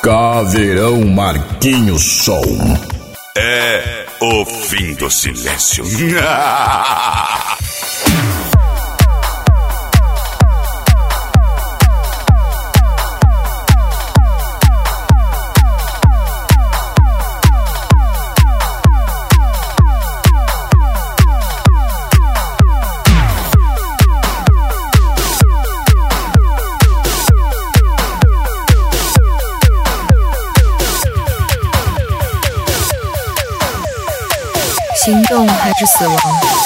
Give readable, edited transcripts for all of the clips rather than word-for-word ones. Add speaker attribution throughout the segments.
Speaker 1: Caveirão Marquinhos Som.
Speaker 2: É o fim do silêncio.
Speaker 3: 心动还是死亡？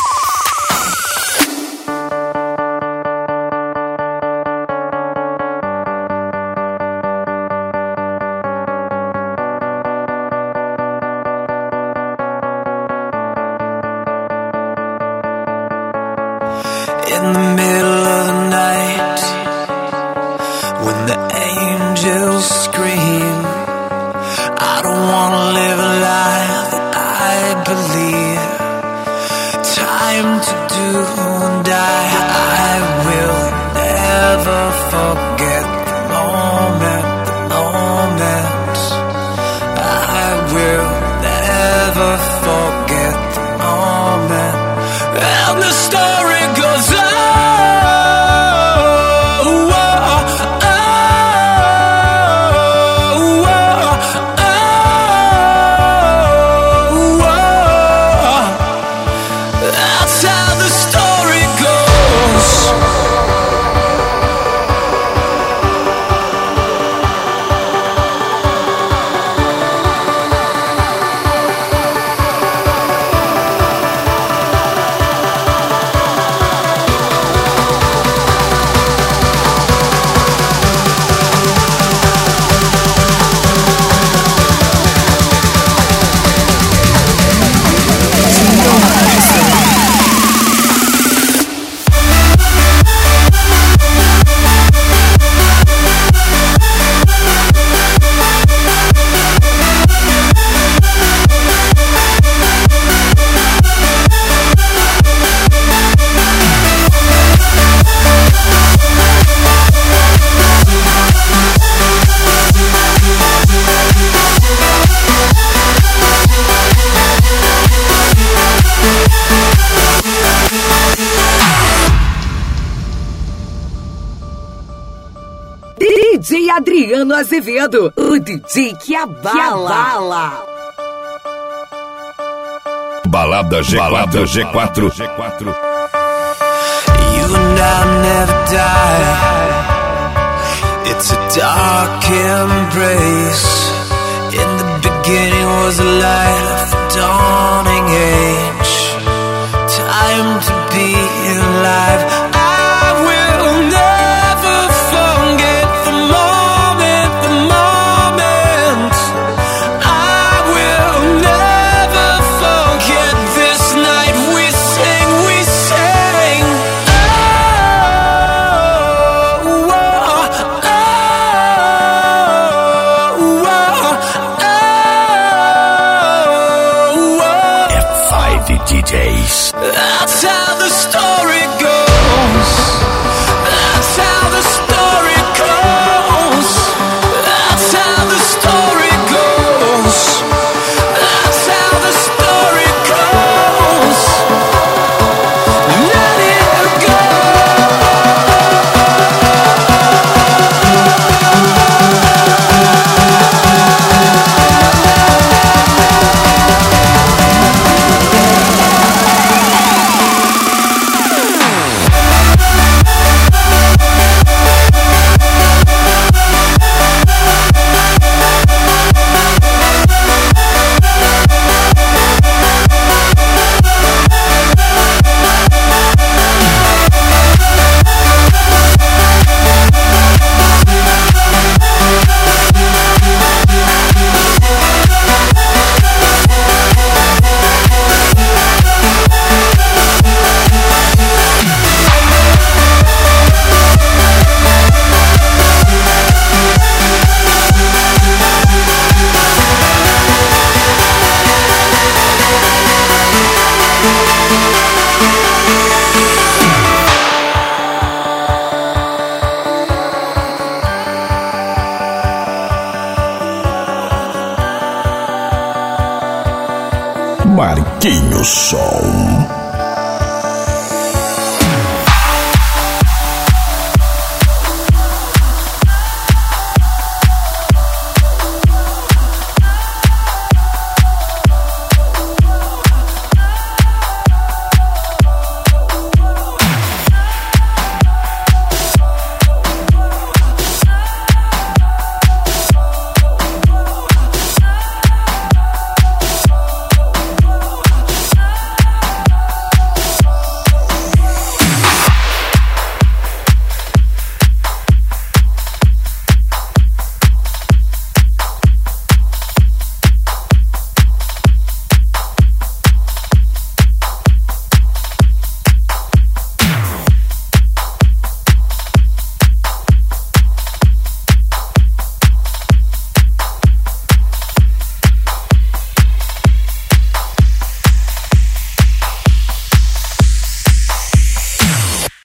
Speaker 4: In the middle of the night, when the angels scream, I don't wanna live a life that I believe. Time to do and die. I will never forget the moment, the moment. I will never forget the moment. And the story goes on.
Speaker 5: DJ Adriano Azevedo, o DJ que abala.
Speaker 2: Balada G4.
Speaker 4: You and I never die. It's a dark embrace. In the beginning was the light of a dawning age. Time to be alive. I will never forget the moment, the moment. I will never forget this night we sang, we sang. Oh,
Speaker 2: F5 DJs.
Speaker 4: that's how the story goes. That's how the story goes. That's how the story goes. That's how the story goes. Let it go.
Speaker 1: Marquinhos Som.